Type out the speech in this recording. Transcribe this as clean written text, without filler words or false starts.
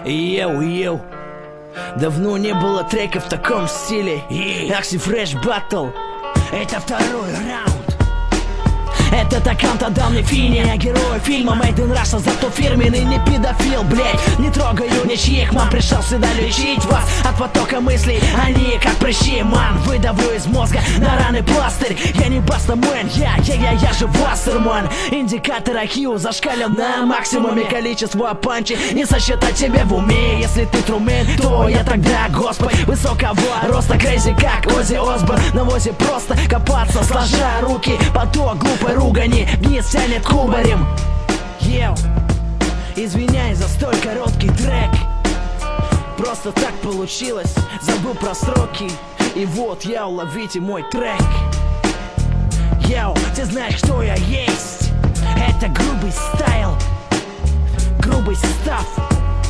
Йоу, давно не было трека в таком стиле. Axi Fresh Battle. Это второй раунд. Этот аккаунт отдал мне Фини, я герой фильма Made in Russia, зато фирменный не педофил, блять. Не трогаю ничьих, ман, пришел сюда лечить вас от потока мыслей. Они как прыщи, ман, выдавлю из мозга на раны пластырь. Я не бастамен, я же вассерман. Индикатор IQ зашкалил на максимуме, количество панчи не сосчитать тебе в уме. Если ты трумен, то я тогда Господь высокого роста, крейзи как Оззи Осборн. На возе просто копаться, сложа руки, поток глупой ругани вниз тянет кубарем. Извиняй за столь короткий трек. Просто так получилось, забыл про строки. И вот, ловите мой трек. Ты знаешь, кто я есть. Это грубый стайл, грубый став.